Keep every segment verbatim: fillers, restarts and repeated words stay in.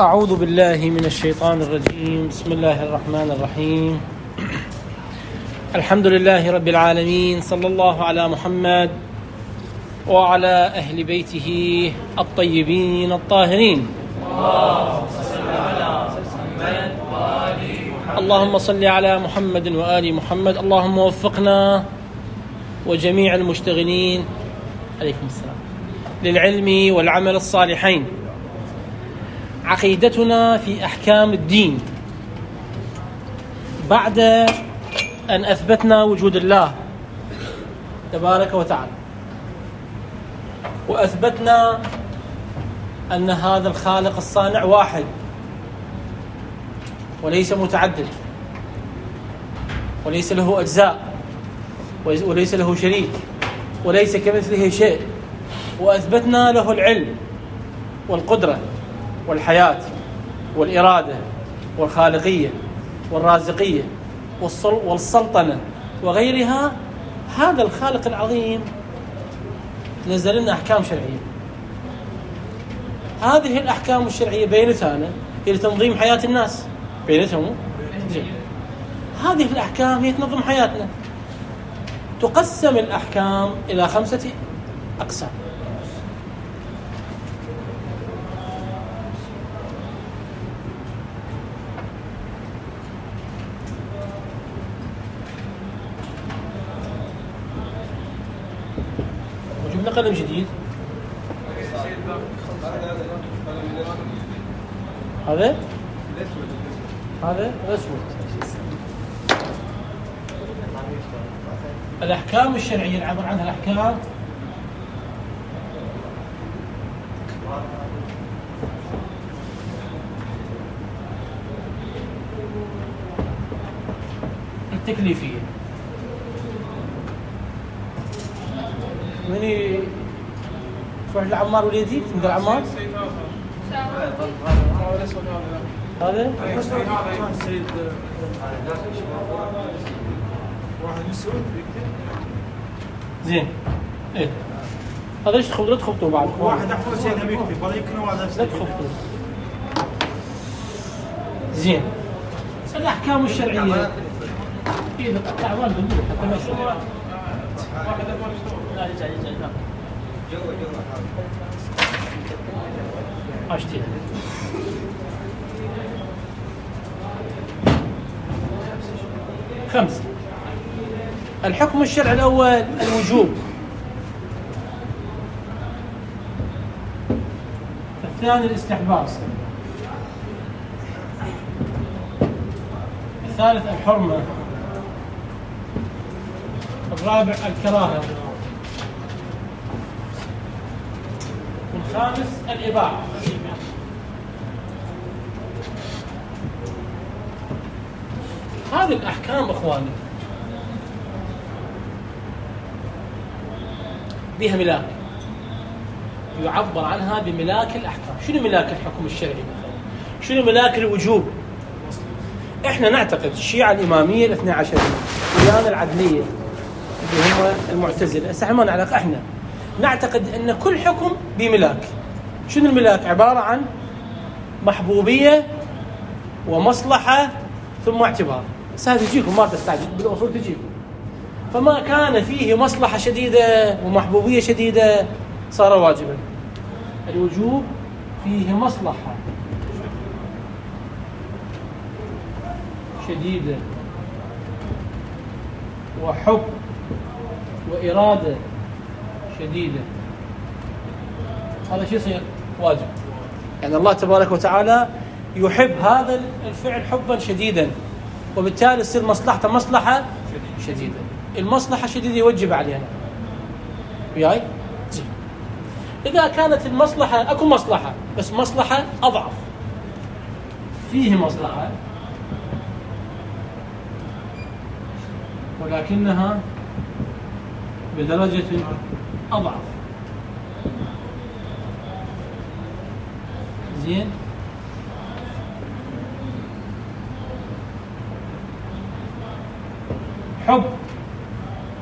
أعوذ بالله من الشيطان الرجيم. بسم الله الرحمن الرحيم. الحمد لله رب العالمين، صلى الله على محمد وعلى أهل بيته الطيبين الطاهرين. اللهم صل على محمد وآل محمد. اللهم وفقنا وجميع المشتغلين عليكم السلام للعلم والعمل الصالحين. عقيدتنا في أحكام الدين بعد أن أثبتنا وجود الله تبارك وتعالى، وأثبتنا أن هذا الخالق الصانع واحد وليس متعدد، وليس له أجزاء، وليس له شريك، وليس كمثله شيء. وأثبتنا له العلم والقدرة والحياة والإرادة والخالقية والرازقية والسلطنة وغيرها. هذا الخالق العظيم نزل لنا أحكام شرعية. هذه الأحكام الشرعية بينتها هي لتنظيم حياة الناس بينتهم. هذه الأحكام هي تنظم حياتنا. تقسم الأحكام إلى خمسة أقسام. وجبنا قلم جديد. هذا هذا الأسود. الأحكام الشرعية العبر عنها الأحكام التكليفية. من تروح لعمار وليدي تنقل عمار هذا السيد واحد مسعود زين. ايه هذا ايش تخبطوا تخبطوا بعض واحد احمد سيد ابي يكتب ولا يمكن واحد لا تخبطوا. زين. الاحكام الشرعيه اذا تعبان بالموت حتى ما يصير واحد لا يرجع يرجع جو جو اشتي خمسة. الحكم الشرعي الأول الوجوب، الثاني الاستحباب، الثالث الحرمة، الرابع الكراهة، والخامس الإباحة. هذه الأحكام أخواني بها ملاك، يعبر عنها بملاك الأحكام. شنو ملاك الحكم الشرعي مثلا؟ شنو ملاك الوجوب؟ إحنا نعتقد الشيعة الإمامية الاثنى عشرية ويانا العدلية اللي هم المعتزلة، هسه ما نعرف. إحنا نعتقد أن كل حكم بملاك. شنو الملاك؟ عبارة عن محبوبية ومصلحة ثم اعتبار. هذه تجيكم ما تستعجل بالأصول تجيكم. فما كان فيه مصلحة شديدة ومحبوبية شديدة صار واجبا. الوجوب فيه مصلحة شديدة وحب وإرادة شديدة، هذا شيء يصير واجب. يعني الله تبارك وتعالى يحب هذا الفعل حبا شديدا، وبالتالي تصير مصلحته مصلحة شديدة. المصلحة شديدة يوجب علينا وياي. إذا كانت المصلحة أكو مصلحة بس مصلحة أضعف، فيه مصلحة ولكنها بدرجة أضعف، زين، حب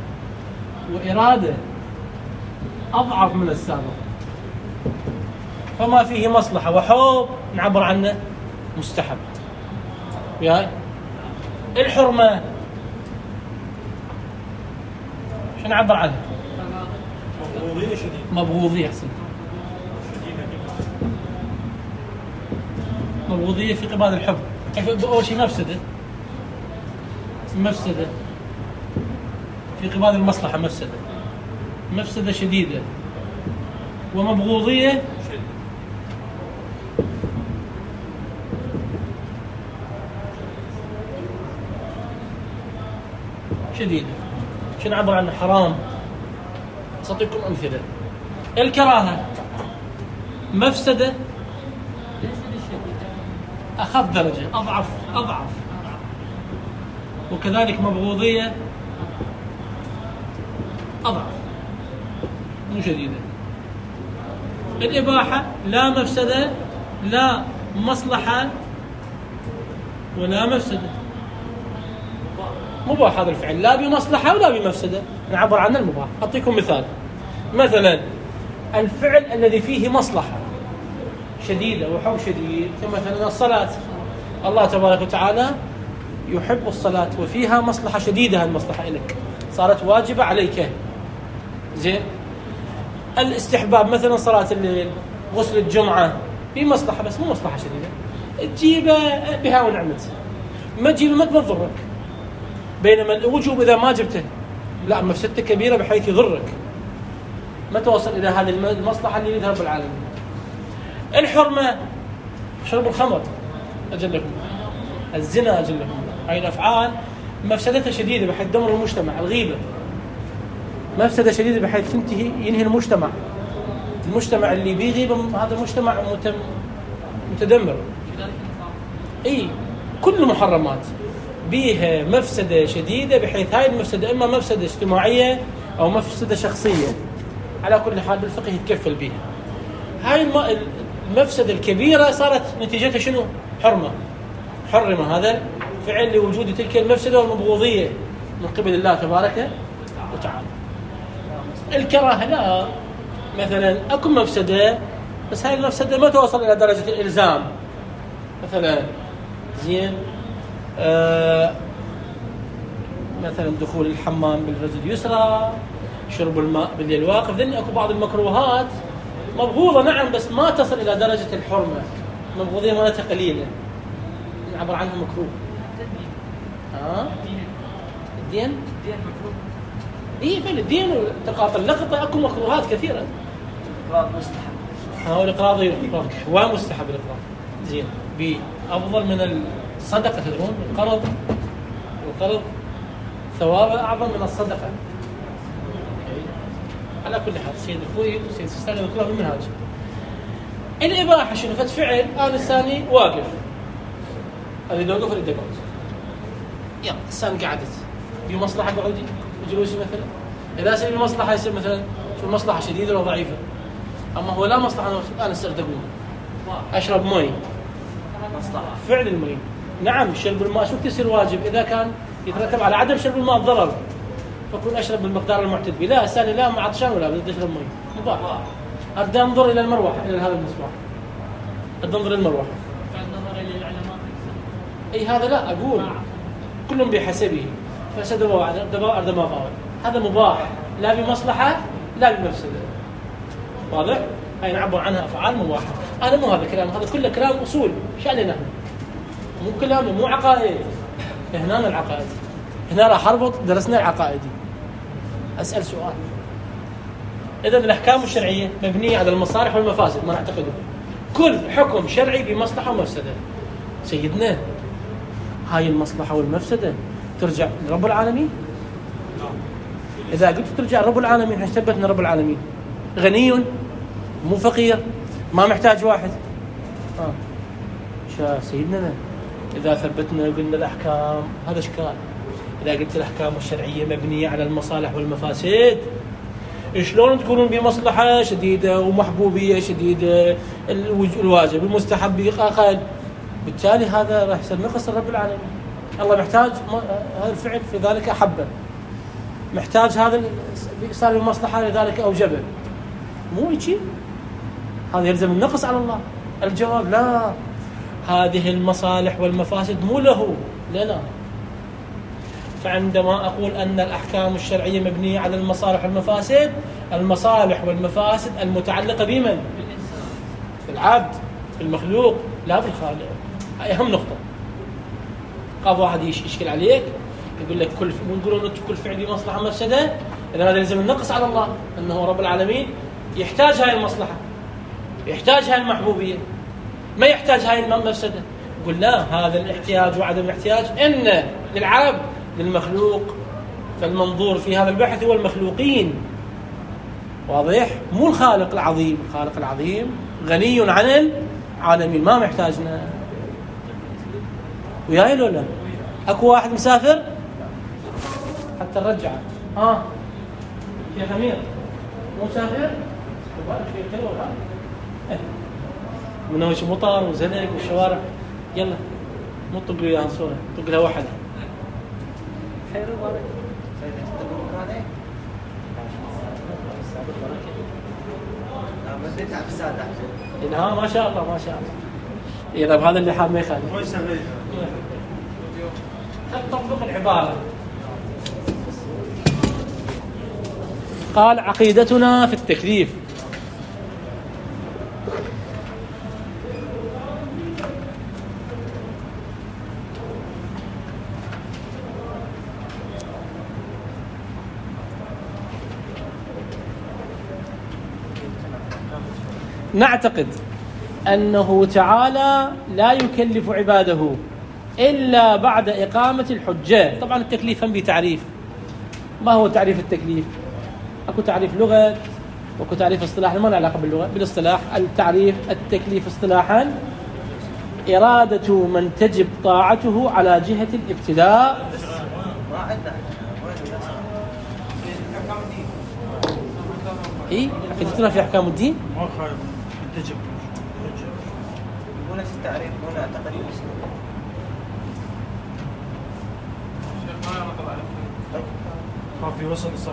وإرادة أضعف من السابق، فما فيه مصلحة وحب نعبر عنه مستحب. وياي الحرمة شو نعبر عنها؟ مبغوضية شديدة. مبغوضية. أحسن. مبغوضية في قبال الحب. أول شيء مفسدة مفسدة في قبال المصلحة، مفسدة مفسدة شديدة، ومبغوضية شديدة. شو نعبر عنه؟ حرام. أعطيكم أمثلة. الكراهة مفسدة أخف درجة، أضعف أضعف وكذلك مبغوضية أضعف مو شديدة. الإباحة لا مفسدة لا مصلحة ولا مفسدة، مباح هذا الفعل، لا بمصلحة ولا بمفسدة، نعبر عنه المباح. أعطيكم مثال. مثلا الفعل الذي فيه مصلحة شديدة وحب شديد كمثلا الصلاة. الله تبارك وتعالى يحب الصلاة وفيها مصلحة شديدة، المصلحة لك صارت واجبة عليك. زين. الاستحباب مثلا صلاة الليل، غسل الجمعة، في مصلحة بس مو مصلحة شديدة، تجيبه بها ونعمت، ما تجيبه ما تضرك. بينما الوجوب إذا ما جبته لا مفسدته كبيرة بحيث يضرك، ما توصل إلى هذه المصلحة اللي يريدها رب العالمين. الحرمة شرب الخمر أجلكم، الزنا أجلكم، هاي الأفعال مفسدتها شديدة بحيث تدمر المجتمع. الغيبة مفسدة شديدة بحيث تنتهي ينهي المجتمع. المجتمع اللي بيه غيبة هذا المجتمع متدمر. اي كل المحرمات بيها مفسدة شديدة بحيث هاي المفسدة إما مفسدة اجتماعية أو مفسدة شخصية، على كل حال بالفقه يتكفل بيها. هاي المفسدة الكبيرة صارت نتيجتها شنو؟ حرمة. حرم هذا فعل لوجود تلك المفسدة والمبغوضية من قبل الله تبارك وتعالى. الكراهة لا، مثلا أكو مفسدة بس هاي المفسدة ما توصل إلى درجة الإلزام. مثلا زين آه مثلا دخول الحمام بالرجل اليسرى، شرب الماء بالليل واقف، ذن أكو بعض المكروهات مبغوضة نعم بس ما تصل إلى درجة الحرمة، مبغوضية مالتها قليلة، نعبر عنها مكروه. ها؟ الدين؟ الدين مكروه. إيه فعلا الدين والتقاط اللقطة أكو مكروهات كثيرة. الإقراض مستحب. ها والإقراض يقراض ومستحب الإقراض. زين. بأفضل من الصدقة تدرون القرض، القرض ثوابه أعظم من الصدقة. على كل حال سيد أخوي سيد سيستاني ذكرها بالمنهاج. الإباحة شنو؟ فد فعل أنا الثاني واقف، هذا إذا وقف إذا قعد، يلا الثاني قعدت في مصلحة قعودي جلوسي مثلا. إذا سير المصلحة يصير مثلا شو مصلحة شديدة ولا ضعيفة. أما هو لا مصلحة، أنا صرت أقوم أشرب ماء، فعل الماء نعم. شرب الماء شو تصير واجب إذا كان يترتب على عدم شرب الماء ضرر، فكون أشرب بالمقدار المعتد به. لا الثاني لا ما عطشان ولا بدي أشرب ماء مباح. أبدأ أنظر إلى المروحة، إلى هذا المصباح، أبدأ أنظر إلى المروحة. النظر إلى العلماء أي هذا لا أقول كلهم بحسبه، فسد دبار دماغه، هذا مباح لا بمصلحة لا بمفسدة. واضح؟ هاي نعبر عنها أفعال مباحة. أنا مو هذا كلام، هذا كله كلام أصول شأننا نحن، مو كلام مو عقائد. هنا العقائد، هنا راح أربط درسنا العقائدي. أسأل سؤال، إذا الأحكام الشرعية مبنية على المصالح والمفاسد ما نعتقده، كل حكم شرعي بمصلحة ومفسدة. سيدنا هاي المصلحة والمفسدة ترجع لرب العالمين. إذا قلت ترجع لرب العالمين هنثبت أن رب العالمين غني مو فقير، ما محتاج واحد. آه. شا سيدنا إذا ثبتنا وقلنا الأحكام هذا إشكال. إذا قلت الأحكام الشرعية مبنية على المصالح والمفاسد، شلون تقولون بمصلحة شديدة ومحبوبية شديدة الواجب المستحب أقل؟ بالتالي هذا راح يصير نقص رب العالمين. الله محتاج هذا الفعل في ذلك أحبه، محتاج هذا صار المصلحة لذلك أوجبه، مو يجي. هذا يلزم النقص على الله. الجواب لا، هذه المصالح والمفاسد مو له، لنا. فعندما أقول أن الأحكام الشرعية مبنية على المصالح والمفاسد، المصالح والمفاسد المتعلقة بمن؟ بالعبد، بالمخلوق، لا بالخالق. هاي أهم نقطة. قاف واحد يشكل عليك يقول لك كل يقولون أنت كل فعل مصلحة مفسدة، إذا هذا يلزم النقص على الله، أنه رب العالمين يحتاج هاي المصلحة، يحتاج هاي المحبوبية، ما يحتاج هاي المفسدة. يقول لا، هذا الاحتياج وعدم الاحتياج إن للعبد للمخلوق، فالمنظور في هذا البحث هو المخلوقين. واضح؟ مو الخالق العظيم. الخالق العظيم غني عن العالمين، ما محتاجنا. وياي لو لا؟ اكو واحد مسافر حتى نرجع. ها شيخ امير مو مسافر؟ من وش مطر وزنق والشوارع. يلا مو طق له اياها صوره، طق لها واحده. خير وبركه. ها ما شاء الله ما شاء الله. إذا بهذا اللي حاب ما يخالف. تطبق العبارة. قال عقيدتنا في التكليف. نعتقد أنه تعالى لا يكلف عباده إلا بعد إقامة الحجة. طبعا التكليف هم بتعريف. ما هو تعريف التكليف؟ أكو تعريف لغة وأكو تعريف اصطلاح، ما له علاقة باللغة. بالاصطلاح التعريف التكليف اصطلاحا إرادة من تجب طاعته على جهة الابتداء. إيه عقيدتنا في أحكام الدين. ما خايف تجب هنا التعريف هنا تقريبا ما في وصل صح.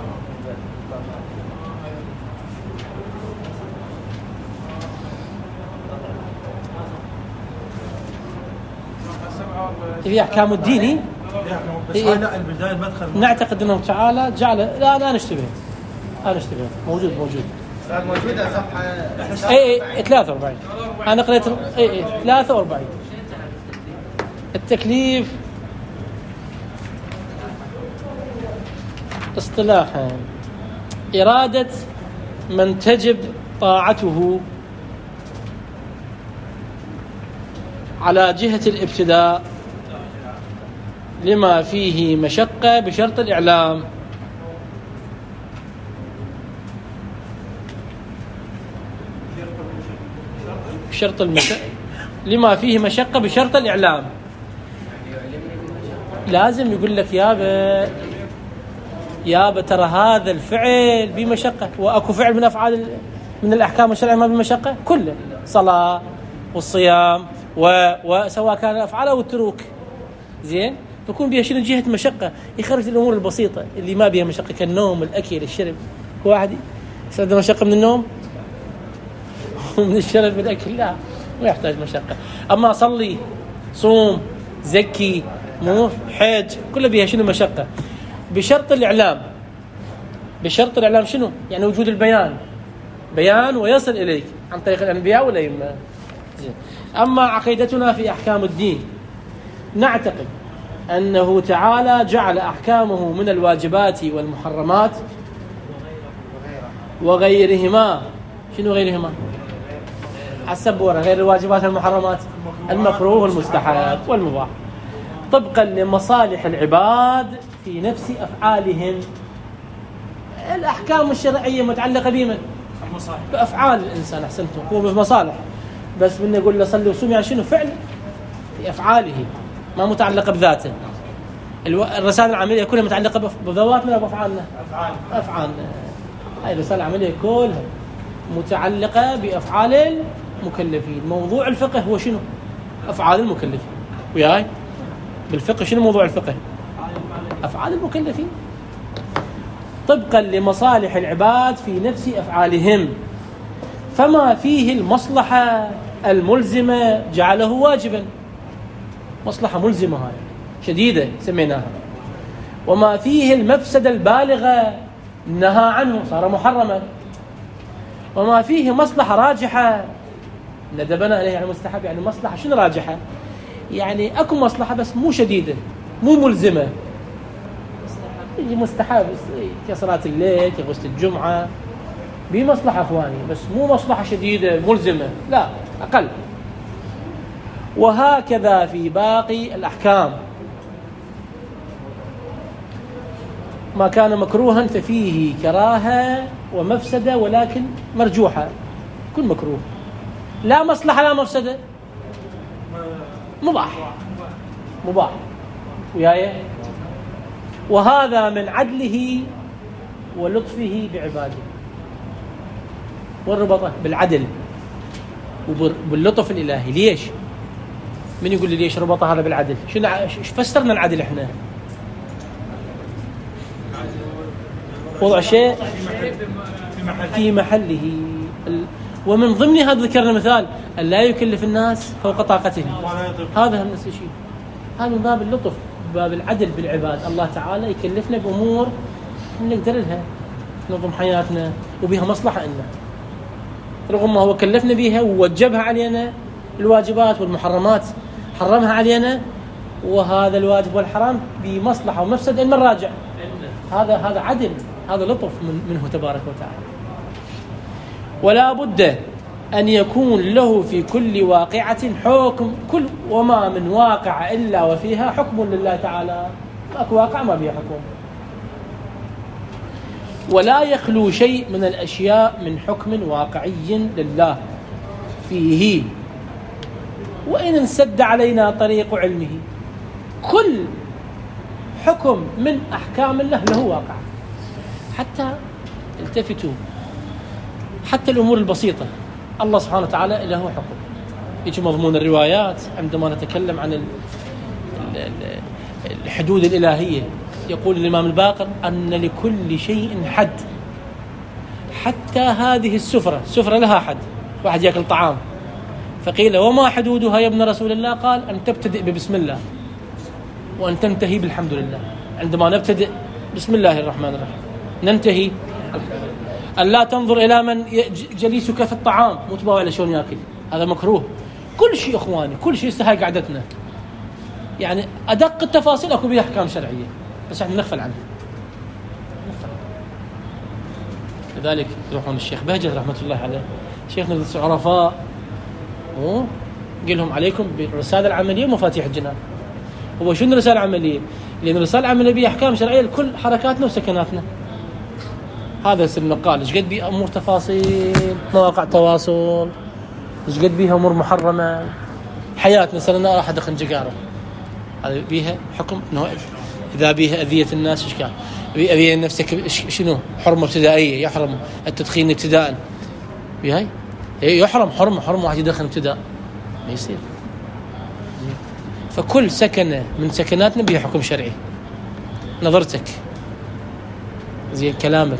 في أحكام الدين. بس هذا البداية المدخل. نعتقد أنه تعالى جعل لا لا نشتبه لا نشتبه موجود موجود موجودة صفحة اي اي ثلاثة وأربعين. انا قريت اي اي ثلاثة وأربعين. التكليف اصطلاحا إرادة من تجب طاعته على جهة الابتداء لما فيه مشقة بشرط الإعلام. بشرط المشقة لما فيه مشقة بشرط الإعلام. لازم يقول لك يابا يابا ترى هذا الفعل بمشقة، وأكو فعل من أفعال من الأحكام الشرعية ما بمشقة كله، صلاة والصيام و... وسواء كان أفعال أو التروك. زين فيكون بها شنو جهة مشقة، يخرج الأمور البسيطة اللي ما بها مشقة كالنوم الأكل الشرب. هو واحد يصير مشقة من النوم ومن الشرب من الأكل، لا ما يحتاج مشقة. أما صلي صوم زكي مو حج كله بها شنو مشقة بشرط الإعلام. بشرط الإعلام شنو يعني؟ وجود البيان، بيان ويصل إليك عن طريق الأنبياء والأئمة. أما عقيدتنا في أحكام الدين، نعتقد أنه تعالى جعل أحكامه من الواجبات والمحرمات وغيرهما. شنو غيرهما؟ السبورة غير الواجبات والمحرمات، المكروه والمستحب والمباح، طبقا لمصالح العباد في نفس أفعالهم. الأحكام الشرعية متعلقة بمن؟ بأفعال الإنسان. أحسنتم، هو بمصالح، بس من يقول له صلي وصوم يعني شنو؟ فعل في أفعاله ما متعلقة بذاته. الرسالة العملية كلها متعلقة بذواتنا وبأفعالنا. أفعال أفعالنا هاي الرسالة العملية كلها متعلقة بأفعال المكلفين. موضوع الفقه هو شنو؟ أفعال المكلفين. وياي بالفقه شنو موضوع الفقه؟ أفعال المكلفين طبقا لمصالح العباد في نفس أفعالهم. فما فيه المصلحة الملزمة جعله واجبا، مصلحة ملزمة هاي شديدة سميناها. وما فيه المفسدة البالغة نهى عنه صار محرما. وما فيه مصلحة راجحة ندبنا عليه، يعني مستحب. يعني مصلحة شنو راجحة؟ يعني اكو مصلحة بس مو شديدة مو ملزمة، مستحب كصلاة الليل كغسل الجمعة بمصلحة اخواني، بس مو مصلحة شديدة ملزمة، لا اقل. وهكذا في باقي الاحكام، ما كان مكروها ففيه كراهة ومفسدة ولكن مرجوحة، كل مكروه لا مصلحة لا مفسدة مباح مباح وياي. وهذا من عدله ولطفه بعباده، والربطه بالعدل وباللطف الإلهي. ليش؟ من يقول لي ليش ربطه هذا بالعدل؟ شنو ايش فسرنا العدل احنا؟ وضع شيء في محله. ومن ضمن هذا ذكرنا مثال أن لا يكلف الناس فوق طاقتهم، هذا هم نفس الشيء، هذا من باب اللطف باب العدل بالعباد. الله تعالى يكلفنا بأمور نقدر لها نظم حياتنا وبها مصلحة لنا، رغم ما هو كلفنا بها ووجبها علينا الواجبات والمحرمات حرمها علينا، وهذا الواجب والحرام بمصلحة ومفسد إن من راجع. هذا هذا عدل، هذا لطف من منه تبارك وتعالى. ولا بد أن يكون له في كل واقعة حكم، كل وما من واقع إلا وفيها حكم لله تعالى، أكو واقع ما فيها حكم. ولا يخلو شيء من الأشياء من حكم واقعي لله فيه، وإن انسد علينا طريق علمه. كل حكم من أحكام الله له واقع. حتى التفتوا، حتى الأمور البسيطة الله سبحانه وتعالى له حكم. يجي مضمون الروايات عندما نتكلم عن الحدود الإلهية، يقول الإمام الباقر أن لكل شيء حد، حتى هذه السفرة، سفرة لها حد. واحد يأكل طعام فقيل وما حدودها يا ابن رسول الله؟ قال أن تبتدئ ببسم الله وأن تنتهي بالحمد لله. عندما نبتدئ بسم الله الرحمن الرحيم ننتهي أن لا تنظر إلى من جليسك في الطعام متباوع على شلون يأكل، هذا مكروه. كل شيء إخواني كل شيء هاي قعدتنا، يعني أدق التفاصيل أكو بها أحكام شرعية بس احنا نغفل عنها. لذلك يروحون الشيخ بهجت رحمة الله عليه، شيخنا ذو عرفاء، قل لهم عليكم بالرسالة العملية ومفاتيح الجنان. هو شنو الرسالة العملية؟ لأن الرسالة العملية بها أحكام شرعية لكل حركاتنا وسكناتنا. هذا اسم المقال، ايش قد بيه امور تفاصيل، مواقع تواصل، ايش قد بيها امور محرمه، حياتنا مثلا راح ادخل جقاره، هذا بيها حكم انه اذا بيها اذيه الناس ايش كان؟ اذيه نفسك شنو؟ حرمه ابتدائيه، يحرم التدخين ابتداء. بهاي يحرم حرمه حرمه واحد يدخن ابتداء ما يصير. فكل سكنه من سكناتنا بها حكم شرعي. نظرتك زين، كلامك،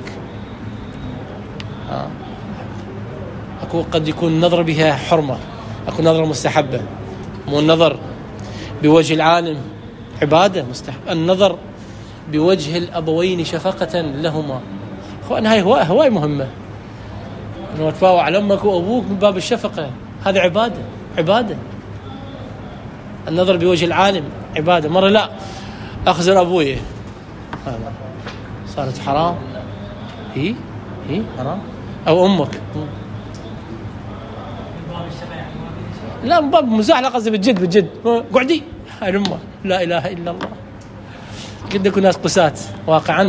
آه. أكو قد يكون النظر بها حرمة، أكو نظرة مستحبة، مو النظر بوجه العالم عبادة مستحب. النظر بوجه الأبوين شفقة لهما، أخوان هاي هواي هواي مهمة، أنه تفاوع على أمك وأبوك من باب الشفقة، هذا عبادة عبادة. النظر بوجه العالم عبادة. مرة لا أخزر أبوي هذا صارت حرام، هي هي حرام، أو أمك لا من باب مزاح، لا قصدي بالجد بالجد. قعدي هاي الأمة، لا إله إلا الله. قد يكون ناس قسات واقعا.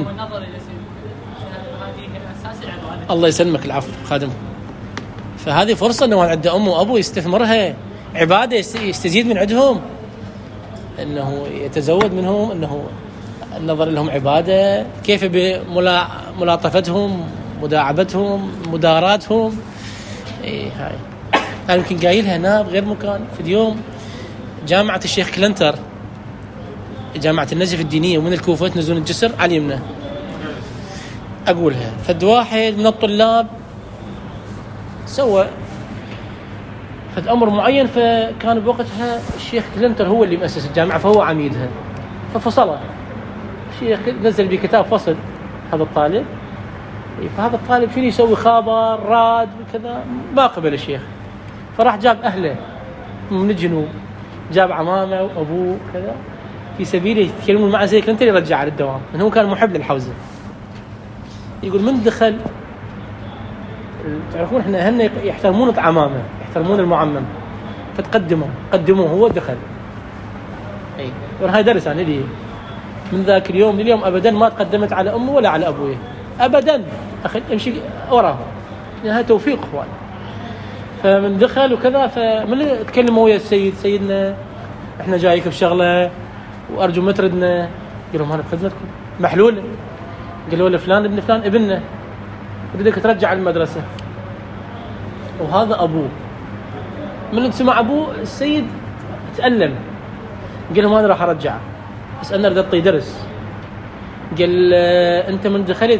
الله يسلمك العفو خادم. فهذه فرصة أنه عنده أم وأبو يستثمرها، عبادة يستزيد من عندهم، أنه يتزود منهم، أنه النظر لهم عبادة، كيف بملاطفتهم، مداعبتهم، مداراتهم. إيه هاي أنا يمكن قايلها هنا بغير مكان في اليوم. جامعة الشيخ كلنتر، جامعة النزف الدينية، ومن الكوفة تنزلون الجسر على اليمنى، أقولها. فد واحد من الطلاب سوى فد أمر معين، فكان بوقتها الشيخ كلينتر هو اللي مؤسس الجامعة فهو عميدها، ففصله الشيخ نزل بكتاب فصل هذا الطالب. فهذا الطالب شنو يسوي؟ خابر راد وكذا، ما قبل الشيخ، فراح جاب أهله من الجنوب، جاب عمامه وأبوه كذا في سبيل يتكلمون معه زي كلينتر يرجع على الدوام، لأنه هو كان محب للحوزة. يقول من دخل، تعرفون احنا أهلنا يحترمون عمامه، يحترمون المعمم، فتقدمه قدموه هو دخل. اي هاي درس انا لي من ذاك اليوم لليوم ابدا ما تقدمت على امي ولا على ابوي ابدا، اخي امشي وراه، هاي توفيق اخوان. فمن دخل وكذا، فمن تكلموا ويا السيد، سيدنا احنا جايك بشغله وارجو ما تردنا. قال لهم انا بخدمتكم محلوله. قالوا له فلان ابن فلان ابننا بدك ترجع المدرسه، وهذا ابوه. من سمع ابوه السيد تألم، قال لهم انا راح ارجعه بس انا اريد اعطيه درس. قال انت من دخلت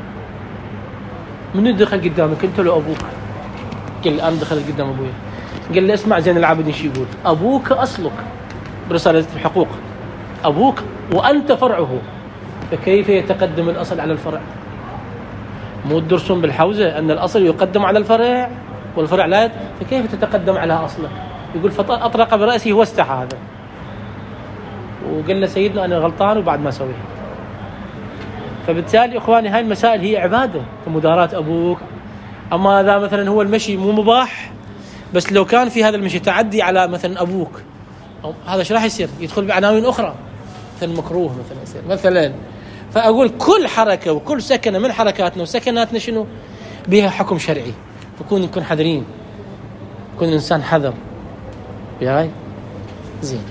من دخل قدامك انت لو ابوك؟ قال انا دخلت قدام ابوي. قال له اسمع زين العابدين شو يقول، ابوك اصلك برساله الحقوق، ابوك وانت فرعه، فكيف يتقدم الاصل على الفرع؟ مو تدرسون بالحوزه ان الاصل يقدم على الفرع والفرع لا، فكيف تتقدم على اصله؟ يقول فاطرق براسه واستحى هذا، وقال له سيدنا انا غلطان وبعد ما اسويها. فبالتالي اخواني هاي المسائل هي عباده، كمداراة ابوك. اما اذا مثلا هو المشي مو مباح، بس لو كان في هذا المشي تعدي على مثلا ابوك، أو هذا ايش راح يصير؟ يدخل بعناوين اخرى مثلا مكروه مثلا يصير مثلا. فاقول كل حركه وكل سكنه من حركاتنا وسكناتنا شنو بها حكم شرعي، فكون نكون حذرين، كون الانسان حذر ياي زين.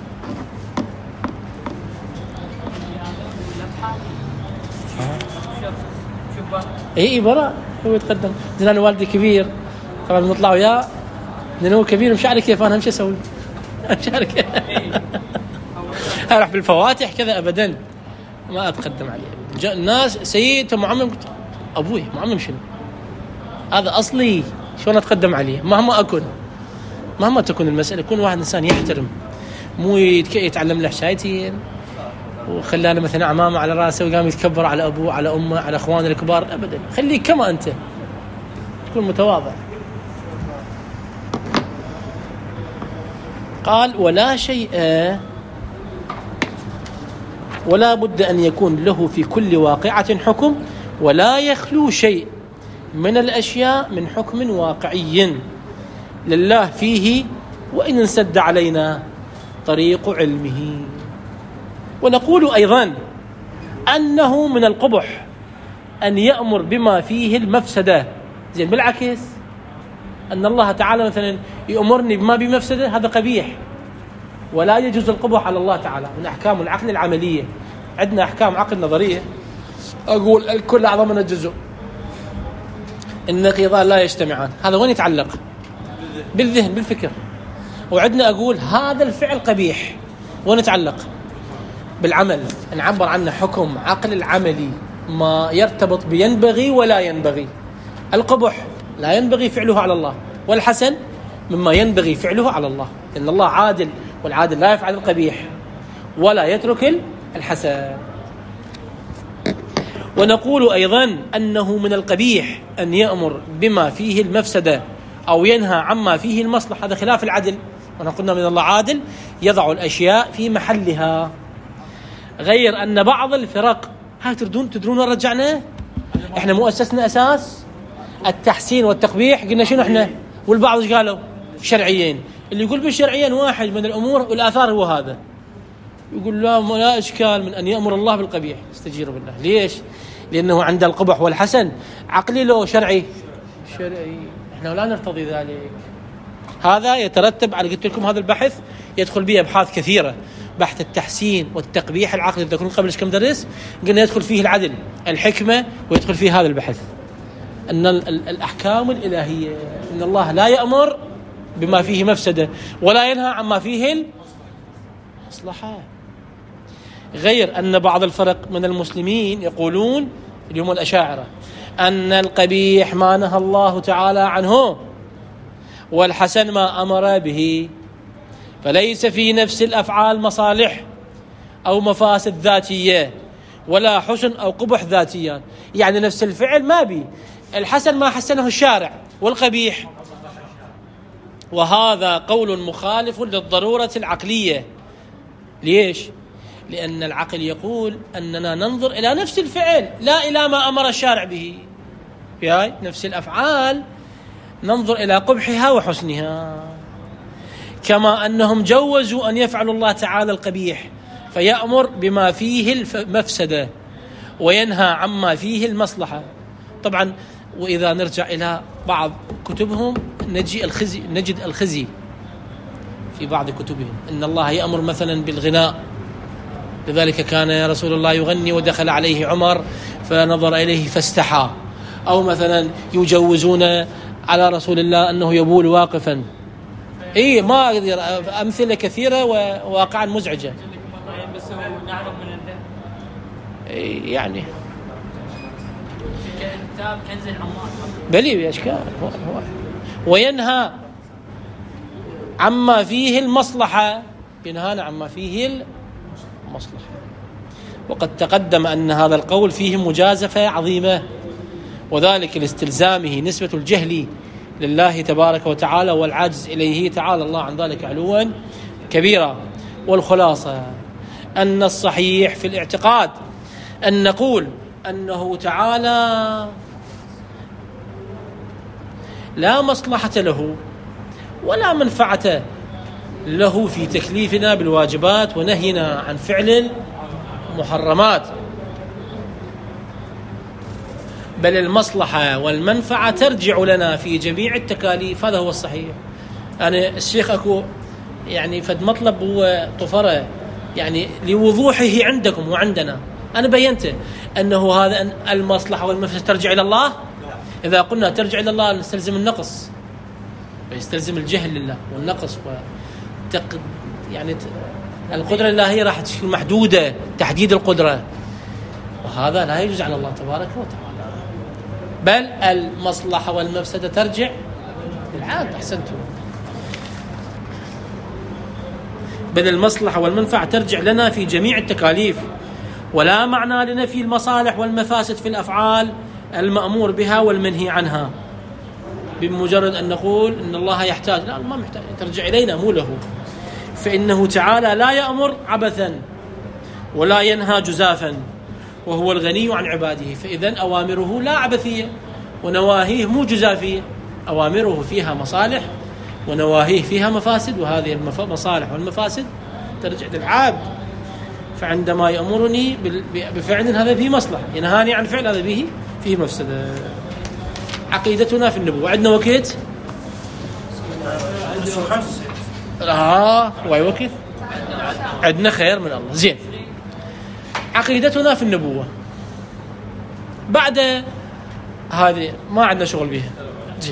اي اي برا هو يتقدم. زين انا والدي كبير طبعا نطلع وياه لانه هو كبير مش عارف كيف انا مش اسوي مش عارف كيف اروح بالفواتح كذا ابدا ما اتقدم عليه. جاء الناس سيد معمم، ابوي معمم شنو هذا اصلي، شلون اتقدم عليه؟ مهما اكن مهما تكون المساله، يكون واحد انسان يحترم، مو يتعلم له حشايتين وخلانا مثلا عمامه على راسه وقام يتكبر على ابوه على امه على اخوانه الكبار ابدا. خليك كما انت، تكون متواضع. قال ولا شيء ولا بد ان يكون له في كل واقعه حكم، ولا يخلو شيء من الاشياء من حكم واقعي لله فيه، وان انسد علينا طريق علمه. ونقول أيضا أنه من القبح أن يأمر بما فيه المفسدة. زين بالعكس أن الله تعالى مثلا يأمرني بما بمفسدة، هذا قبيح ولا يجوز القبح على الله تعالى. من أحكام العقل العملية، عندنا أحكام عقل نظرية، أقول الكل أعظم من الجزء، النقيضان لا يجتمعان. هذا وين يتعلق؟ بالذهن بالفكر. وعندنا أقول هذا الفعل قبيح، وين يتعلق؟ بالعمل. نعبر عنه حكم عقل العملي، ما يرتبط بينبغي ولا ينبغي. القبح لا ينبغي فعله على الله، والحسن مما ينبغي فعله على الله، لأن الله عادل، والعادل لا يفعل القبيح ولا يترك الحسن. ونقول أيضا أنه من القبيح أن يأمر بما فيه المفسدة أو ينهى عما فيه المصلحة، هذا خلاف العدل. ونقولنا من الله عادل يضع الأشياء في محلها. غير أن بعض الفرق، هاي تردون تدرون وين رجعنا؟ إحنا مؤسسنا أساس التحسين والتقبيح، قلنا شنو إحنا؟ والبعض إيش قالوا؟ شرعيين. اللي يقول بالشرعيين واحد من الأمور والآثار هو هذا، يقول لا لا إشكال من أن يأمر الله بالقبيح، استجيروا بالله. ليش؟ لأنه عند القبح والحسن عقلي لو شرعي شرعي، إحنا لا نرتضي ذلك. هذا يترتب على، قلت لكم هذا البحث يدخل به أبحاث كثيرة، بحث التحسين والتقبيح العقلي. تذكرون قبل كم درس قلنا يدخل فيه العدل الحكمة، ويدخل فيه هذا البحث أن الأحكام الإلهية، أن الله لا يأمر بما فيه مفسدة ولا ينهى عما فيه المصلحة. غير أن بعض الفرق من المسلمين يقولون اليوم الأشاعرة أن القبيح ما نهى الله تعالى عنه والحسن ما أمر به، فليس في نفس الأفعال مصالح أو مفاسد ذاتية، ولا حسن أو قبح ذاتيا. يعني نفس الفعل ما بي الحسن ما حسنه الشارع، والقبيح. وهذا قول مخالف للضرورة العقلية. ليش؟ لأن العقل يقول أننا ننظر إلى نفس الفعل لا إلى ما أمر الشارع به. في هاي نفس الأفعال ننظر إلى قبحها وحسنها، كما أنهم جوزوا أن يفعل الله تعالى القبيح فيأمر بما فيه المفسدة وينهى عما فيه المصلحة. طبعا وإذا نرجع إلى بعض كتبهم نجي الخزي نجد الخزي في بعض كتبهم إن الله يأمر مثلا بالغناء، لذلك كان رسول الله يغني ودخل عليه عمر فنظر إليه فاستحى. أو مثلا يجوزون على رسول الله أنه يبول واقفا. إيه ما أقدر، أمثلة كثيرة وواقعا مزعجة. إيه يعني كتاب كنز العمار بلي بأشكال. وينهى عما فيه المصلحة، ينهانا عما فيه المصلحة. وقد تقدم أن هذا القول فيه مجازفة عظيمة، وذلك لاستلزامه نسبة الجهل لله تبارك وتعالى والعجز إليه تعالى الله عن ذلك علوا كبيرا. والخلاصة أن الصحيح في الاعتقاد أن نقول أنه تعالى لا مصلحة له ولا منفعة له في تكليفنا بالواجبات ونهينا عن فعل المحرمات، بل المصلحة والمنفعة ترجع لنا في جميع التكاليف. هذا هو الصحيح. أنا الشيخ أكو يعني فد مطلب هو طفرة يعني لوضوحه عندكم وعندنا. أنا بينته أنه هذا المصلحة والمنفعة ترجع إلى الله. إذا قلنا ترجع إلى الله نستلزم النقص، ويستلزم الجهل لله والنقص وتق... يعني القدرة الإلهية راح تكون محدودة، تحديد القدرة، وهذا لا يجوز على الله تبارك وتعالى. بل المصلحة والمفسدة ترجع للعبد. أحسنتم. بل المصلحة والمنفعة ترجع لنا في جميع التكاليف، ولا معنى لنفي المصالح والمفاسد في الأفعال المأمور بها والمنهي عنها بمجرد أن نقول إن الله يحتاج. لا، ما محتاج، ترجع إلينا مو له. فإنه تعالى لا يأمر عبثا ولا ينهى جزافا، وهو الغني عن عباده. فإذن أوامره لا عبثية ونواهيه مو جزافية، أوامره فيها مصالح ونواهيه فيها مفاسد، وهذه المصالح والمفاسد ترجع للعبد. فعندما يأمرني بفعل هذا فيه مصلحة، ينهاني عن فعل هذا به فيه مفسدة. عقيدتنا في النبوة عندنا وقت؟ آه واي وقت؟ عندنا خير من الله. زين، عقيدتنا في النبوة بعد هذه ما عندنا شغل بها. زين،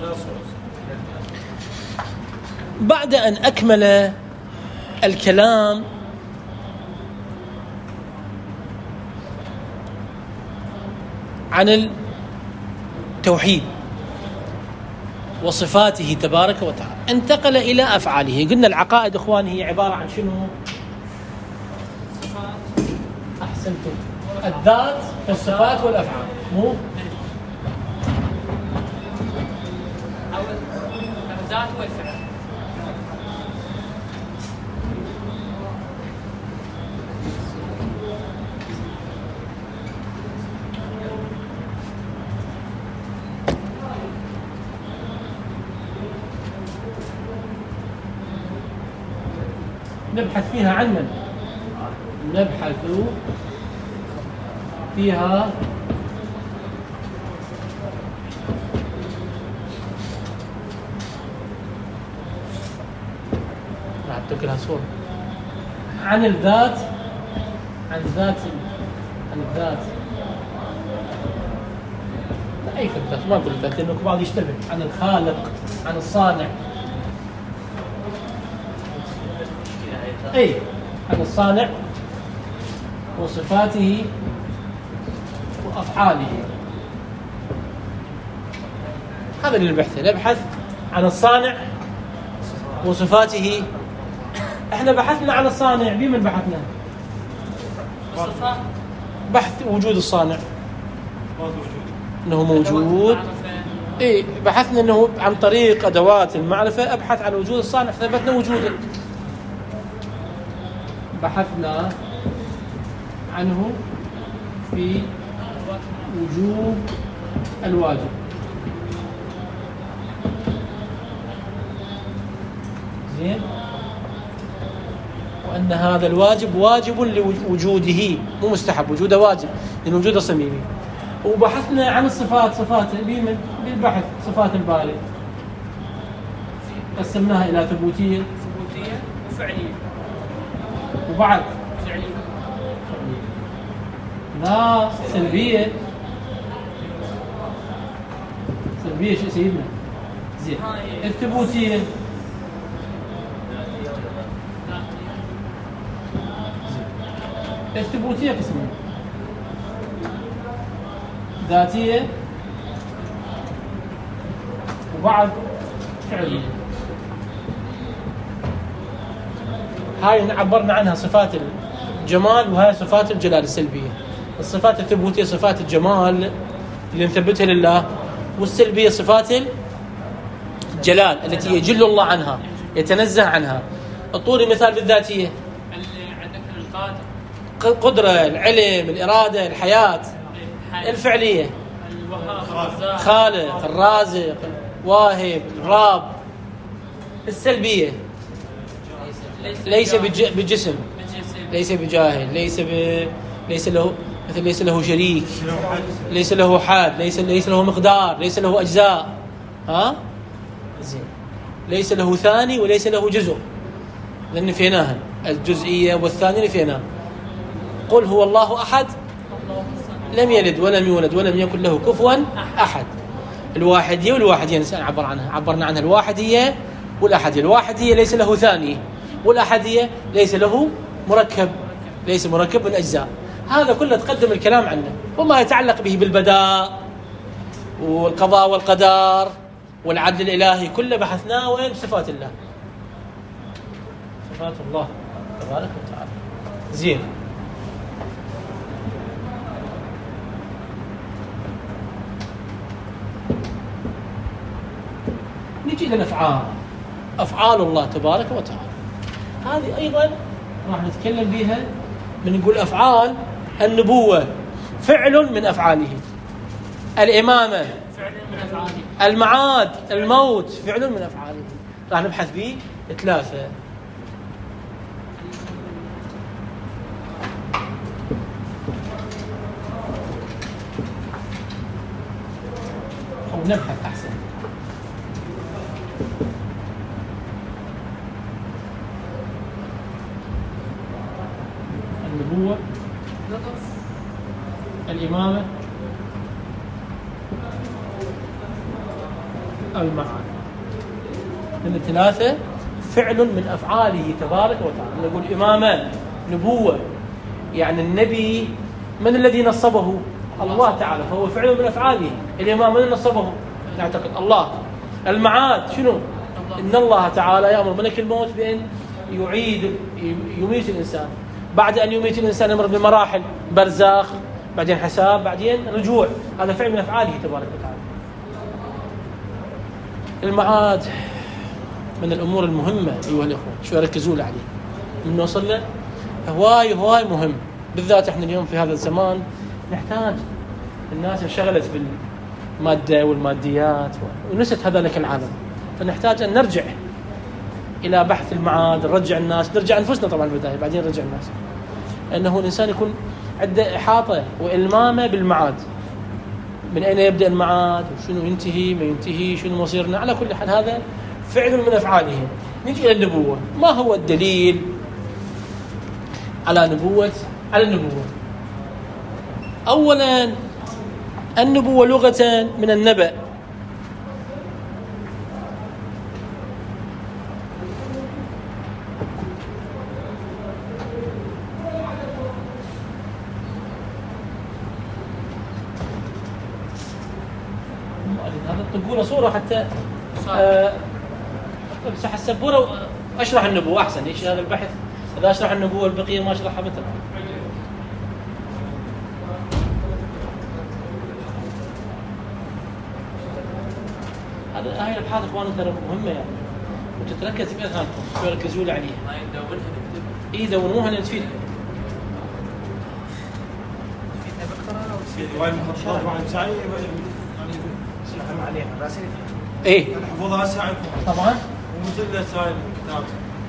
بعد أن أكمل الكلام عن التوحيد وصفاته تبارك وتعالى انتقل إلى أفعاله. قلنا العقائد إخواني هي عبارة عن شنو؟ أحسنتم، الذات والصفات والأفعال، مو أو الذات والفعل. نبحث فيها عن من؟ نبحث فيها أعطيك لها صورة عن الذات، عن الذات عن الذات لا أي الذات، ما أقول الذات لأنه بعض يشتبه. عن الخالق، عن الصانع، أي عن الصانع وصفاته وأفعاله. هذا اللي نبحثه. نبحث عن الصانع وصفاته. احنا بحثنا عن الصانع، بمن بحثنا؟ الصفات بحث وجود الصانع، ما في وجود. انه موجود. اي بحثنا انه عن طريق ادوات المعرفه ابحث عن وجود الصانع، ثبتنا وجوده. بحثنا عنه في وجوب الواجب. زين. وأن هذا الواجب واجب لوجوده، مو مستحب، وجوده واجب لأن وجوده صميمي. وبحثنا عن الصفات، صفاته بالبحث، صفات الباري قسمناها إلى ثبوتية ثبوتية وفعلية. وبعد فعلية لا سلبية. سلبية شو سيدنا؟ زين. الثبوتية الثبوتية قسمين، ذاتية وبعد فعلية. هاي عبرنا عنها صفات الجمال، وهاي صفات الجلال السلبية. الصفات الثبوتية صفات الجمال اللي نثبتها لله، والسلبية صفات الجلال التي يجل الله عنها، يتنزه عنها. اعطوني مثال بالذاتية. اللي عندك القادر، قدرة، العلم، الإرادة، الحياة. الفعلية الوهاب، الرزاق، خالق، الرازق، الواهب، الراب. السلبية ليس بج- بجسم، ليس بجاهل، ليس ب... ليس له مثل ليس له شريك، ليس له حاد، ليس ليس له مقدار، ليس له أجزاء. ها زين. ليس له ثاني وليس له جزء، لأن فيناها الجزئية والثانية فيناها. قل هو الله أحد لم يلد ولم يولد ولم يكن له كفوا أحد. الواحدية والواحدية نعبر عنها، عبرنا عنها الواحدية والأحدية. الواحدية ليس له ثاني، والأحدية ليس له مركب، ليس مركب من أجزاء. هذا كله تقدم الكلام عنه، وما يتعلق به بالبداء والقضاء والقدر والعدل الإلهي كله بحثناه. وين؟ بصفات الله، صفات الله تبارك وتعالى. زين. نجي إلى الأفعال، أفعال الله تبارك وتعالى. هذه أيضا راح نتكلم بها. من نقول أفعال، النبوة فعل من أفعاله، الإمامة فعل من أفعاله، المعاد، الموت فعل من أفعاله. راح نبحث به ثلاثة. أو نبحث أحسن. النبوة، الإمامة، المعاد. من الثلاثة فعل من أفعاله تبارك وتعالى. نقول إمامة، نبوة، يعني النبي من الذي نصبه؟ الله تعالى، فهو فعل من أفعاله. الإمام من نصبه؟ نعتقد الله. المعاد شنو؟ إن الله تعالى يأمر ملك الموت بأن يعيد يميت الإنسان. بعد أن يميت الإنسان يمر بمراحل، برزاخ، بعدين حساب، بعدين رجوع. هذا فعل من أفعاله تبارك وتعالى. المعاد من الأمور المهمة أيها الأخوة، شو ركزوا له عليه من نوصل له. هواي هواي مهم، بالذات احنا اليوم في هذا الزمان نحتاج. الناس انشغلت بالمادة والماديات ونست هذا لك العالم، فنحتاج أن نرجع إلى بحث المعاد، نرجع الناس، نرجع أنفسنا طبعا بالبداية، بعدين نرجع الناس. أنه الإنسان يكون عنده إحاطة وإلمامة بالمعاد، من أين يبدأ المعاد وشنو ينتهي، ما ينتهي، شنو مصيرنا. على كل حال هذا فعل من أفعاله. نجي إلى النبوة. ما هو الدليل على نبوة على النبوة؟ أولا النبوة لغة من النبأ، هذا تقول صورة حتى أه امسح السبوره واشرح النبوه احسن. ايش هذا البحث؟ اذا اشرح النبوه البقيه ما اشرحها مثلا. هذا هاي الابحاث اخواني ترى مهمه يعني، وتتركز باذهانكم تركزوا لي عليها. ما يدونها نكتب. اي دونوها نتفيدها. تفيدها بقرا او في رواية مخططات واحد سعي سلام عليها راسل. ايه ايه حفظها سعي طبعا. ومثل سائل الكتاب.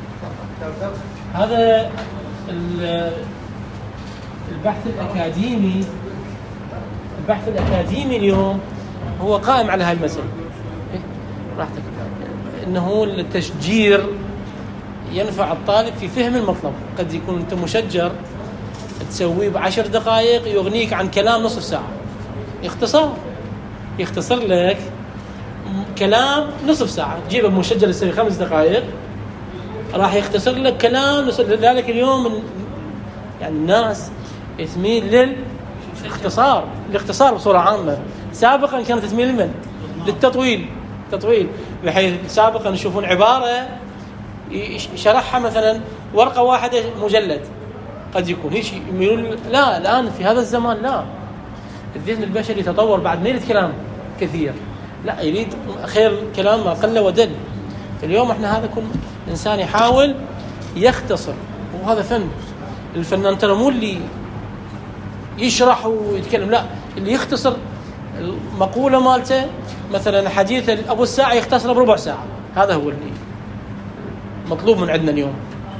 هذا ال- البحث الأكاديمي البحث الأكاديمي اليوم هو قائم على هاي المسألة. إيه؟ راحتك. إنه التشجير ينفع الطالب في فهم المطلب. قد يكون أنت مشجر تسويه بعشر دقائق يغنيك عن كلام نصف ساعة. يختصر يختصر لك كلام نصف ساعة. تجيبه مشجر يسوي خمس دقائق راح يختصر لك كلام. لذلك اليوم يعني الناس تميل للاختصار الاختصار بصورة عامة. سابقا كانت تميل لمن؟ للتطويل تطويل بحيث سابقا يشوفون عبارة شرحها مثلا ورقة واحدة مجلد قد يكون هيش يميلون. لا الآن في هذا الزمان لا، الذهن البشري تطور بعد ما يريد كلام كثير، لا يريد خير كلام ما قل ودل. اليوم احنا هذا كل انسان يحاول يختصر، وهذا فن. الفنان ترى مو اللي يشرح ويتكلم، لا اللي يختصر المقولة مالته. مثلا حديث ابو الساعة يختصره بربع ساعة، هذا هو اللي مطلوب من عندنا اليوم.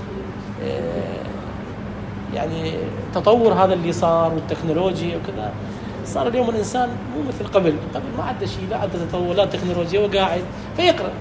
يعني تطور هذا اللي صار والتكنولوجيا وكذا، صار اليوم الانسان مو مثل قبل. قبل ما عنده شيء، لا عنده تطور لا تكنولوجيا، وقاعد فيقرأ.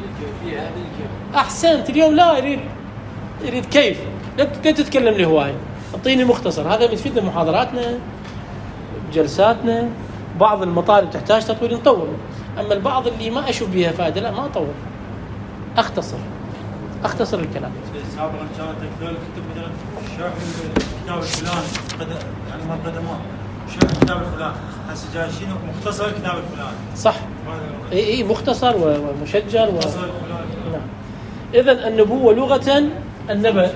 احسنت. اليوم لا يريد يريد كيف لا تتكلم لي هواي، اعطيني مختصر. هذا يفيدنا محاضراتنا جلساتنا. بعض المطالب تحتاج تطوير نطور، اما البعض اللي ما اشوف بها فائده لا ما اطور، اختصر اختصر الكلام. سابقا كانت اكثر الكتب مثلا شرح الكتاب الفلاني قد يعني ما قدمه شرح الكتاب الفلاني، هسه جاي شنو مختصر الكتاب الفلاني. صح. اي اي مختصر ومشجر و... مختصر الفلاني. نعم. اذا النبوة لغة النبأ.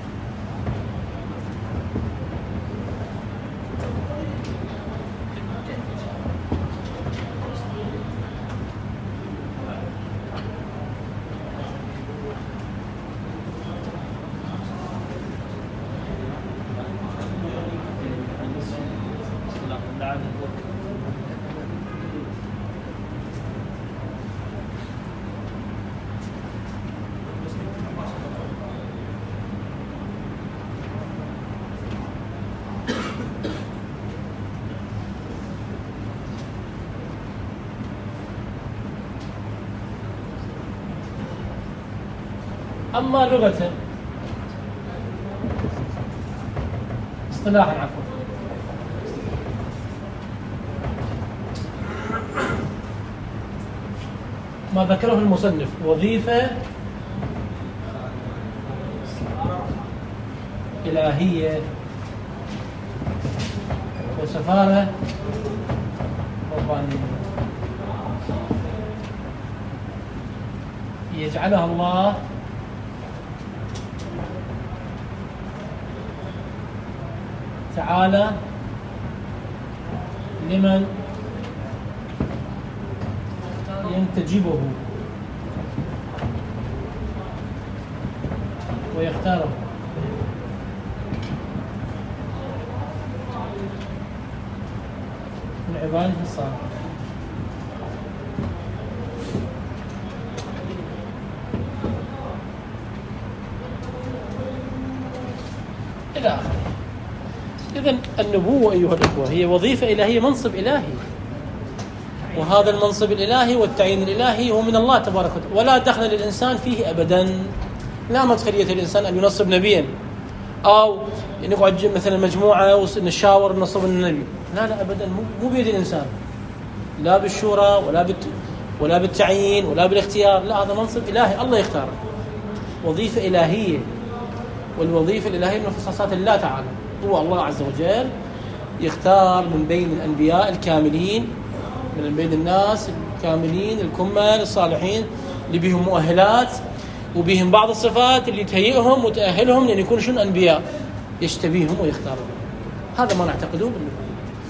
أما لغة اصطلاحا عفوا ما ذكره المصنف وظيفة إلهية وسفارة ربانية يجعلها الله تعالى لمن ينتجبه ويختاره. من عباده الصالحين. إلى آخره. إذن النبوة أيها الأخوة هي وظيفة إلهية، منصب إلهي، وهذا المنصب الإلهي والتعيين الإلهي هو من الله تبارك وتعالى، ولا دخل للإنسان فيه أبدا. لا مدخلية الإنسان أن ينصب نبيا أو نقعد مثلا مجموعة ونشاور نصب النبي، لا لا أبدا، مو بيد الإنسان، لا بالشورى ولا بالت... ولا بالتعيين ولا بالاختيار. لا، هذا منصب إلهي الله يختاره، وظيفة إلهية. والوظيفة الإلهية من اختصاصات الله تعالى، هو الله عز وجل يختار من بين الأنبياء الكاملين، من بين الناس الكاملين الكمال الصالحين، اللي بيهم مؤهلات وبيهم بعض الصفات اللي تهيئهم وتأهلهم لأن يكونوا شنو أنبياء، يجتبيهم ويختارهم. هذا ما نعتقده بالنبوة.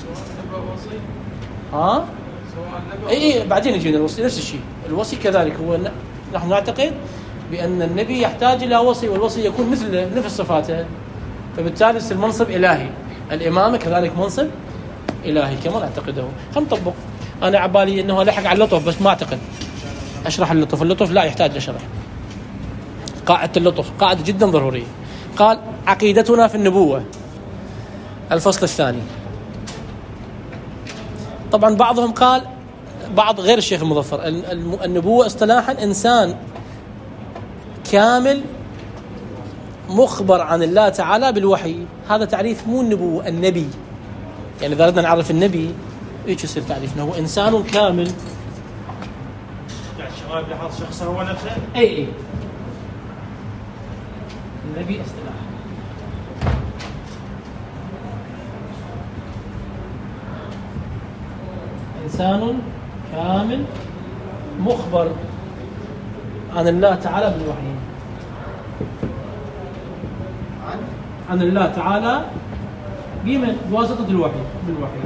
ها؟ اي اي بعدين يجينا الوصي نفس الشيء. الوصي كذلك هو نحن نعتقد بأن النبي يحتاج إلى وصي، والوصي يكون مثل نفس صفاته، فبالتالي يصير منصب إلهي. الإمامة كذلك منصب إلهي كما نعتقده. خلينا نطبق. أنا عبالي أنه لحق على اللطف بس ما أعتقد أشرح اللطف. اللطف لا يحتاج لشرح. قاعدة اللطف قاعدة جدا ضرورية. قال عقيدتنا في النبوة الفصل الثاني. طبعا بعضهم قال، بعض غير الشيخ المظفر، النبوة اصطلاحا إنسان كامل مخبر عن الله تعالى بالوحي. هذا تعريف مو النبوة، النبي. يعني إذا أردنا نعرف النبي إيش يصير تعريفنا؟ هو إنسان كامل. يعني الشغال لاحظ شخصه هو نفسه. أي أي النبي اصطلاح. إنسان كامل مخبر عن الله تعالى بالوحي، عن الله تعالى بمن؟ بواسطة الوحي، بالوحي.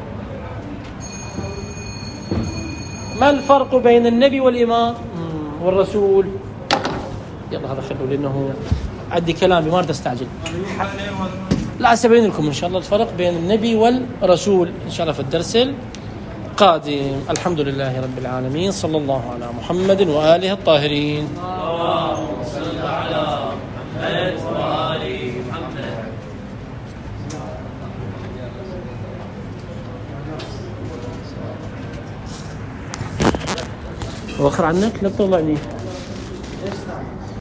ما الفرق بين النبي والإمام والرسول؟ يلا هذا خلوه لأنه عندي كلامي ما أريد أستعجل. لا سأبين لكم إن شاء الله الفرق بين النبي والرسول إن شاء الله في الدرس القادم. الحمد لله رب العالمين، صلى الله على محمد وآله الطاهرين. اللهم صل على محمد وآل محمد. وآخر عنك لا تطلعني.